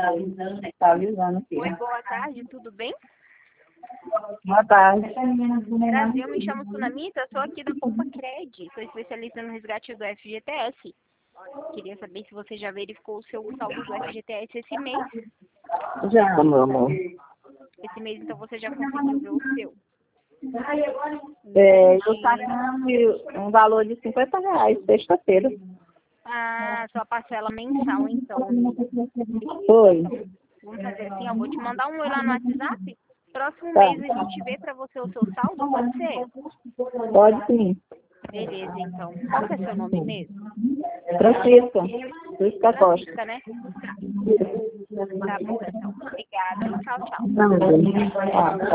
Tá avisando aqui. Oi, boa tarde, tudo bem? Boa tarde. Brasil, eu me chamo Sunamita, sou aqui da Compacred, sou especialista no resgate do FGTS. Queria saber se você já verificou o seu saldo do FGTS esse mês. Já, meu amor. Esse mês, então, você já conseguiu ver o seu. Eu pagando um valor de R$ 50, sexta-feira. Ah, sua parcela mensal, então. Foi. Vamos fazer assim, eu vou te mandar um oi lá no WhatsApp. Próximo Tá. mês a gente vê pra você o seu saldo, pode ser? Pode sim. Beleza, então. Qual que é seu nome mesmo? Francisca Costa. Francisca, né? Tá bom, então. Obrigada. Tchau, tchau. Não,